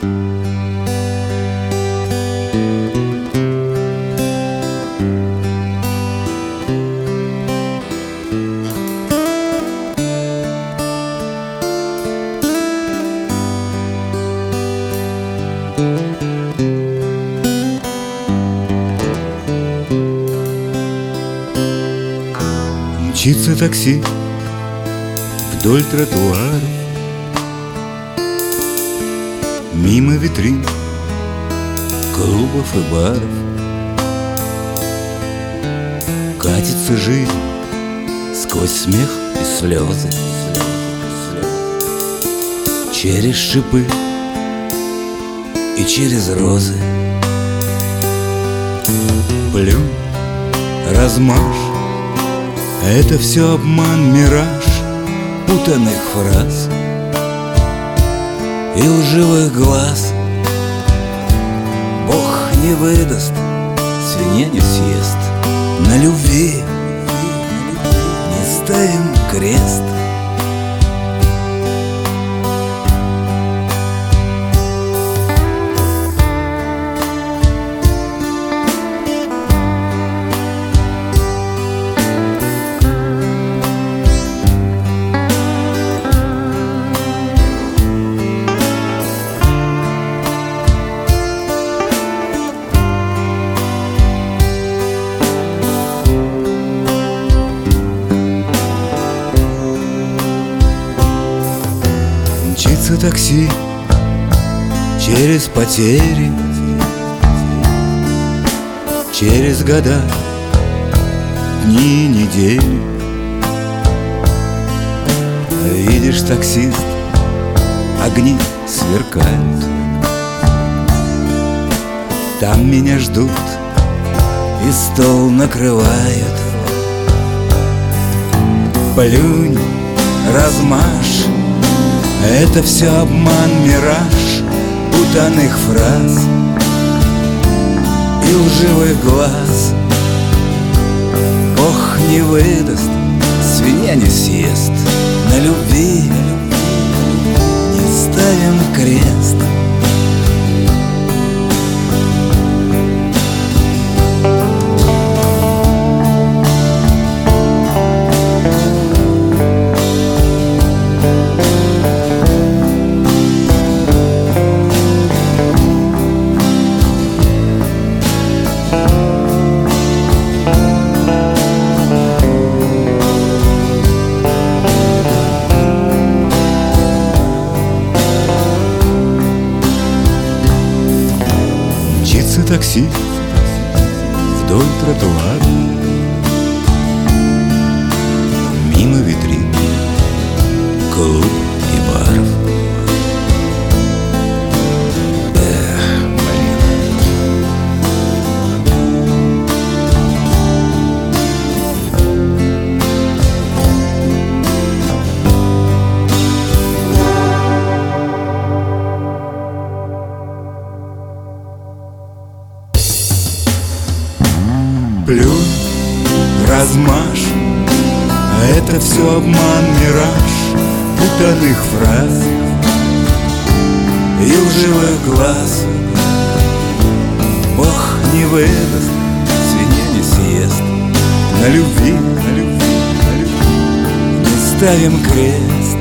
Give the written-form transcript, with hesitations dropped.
Мчится такси вдоль тротуаров, мимо витрин клубов и баров. Катится жизнь сквозь смех и слезы, через шипы и через розы. Плюнь, размажь, это все обман, мираж путанных фраз и лживых глаз. Бог не выдаст, свинья не съест. На любви не ставим крест. Мчится такси через потери, через года, дни, недели. Видишь, таксист, огни сверкают. Там меня ждут и стол накрывают. Плюнь, размажь, это все обман, мираж путанных фраз и лживых глаз. Бог не выдаст, свинья не съест. На любви не ставим крест. Такси вдоль тротуара, мимо витрин клуб и баров. Плюнь, размажь, это все обман, мираж путанных фраз и лживых глаз. Бог не выдаст, свинья не съест. На любви не ставим крест.